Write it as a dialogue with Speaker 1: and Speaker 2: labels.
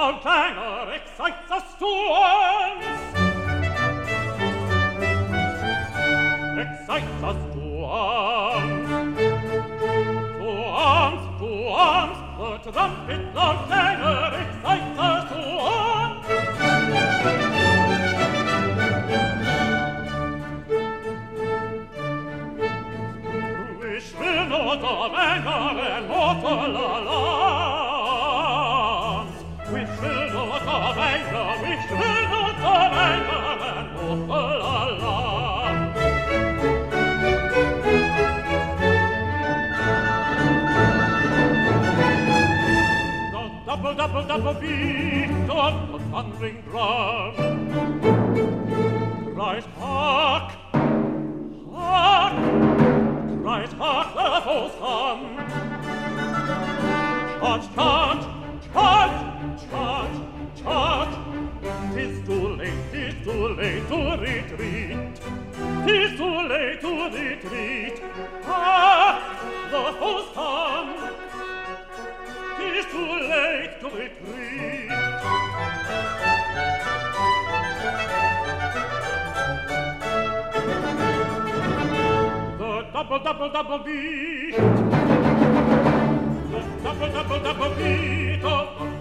Speaker 1: of clangor excites us to arms. Excites us to arms. To arms, to arms. The trumpet of clangor excites us to arms. Wish will not of anger and mortal alarms. Wish will not of anger, wish will not of anger and mortal alarms. The double, double, double beat of the thundering drum cries, hark! Hark! Cries, hark, the foes come. Charge, charge, charge, charge, charge. 'Tis too late to retreat. 'Tis too late to retreat. Hark, the foes come. 'Tis too late to retreat. Double, double, double beat. The double, double, double beat of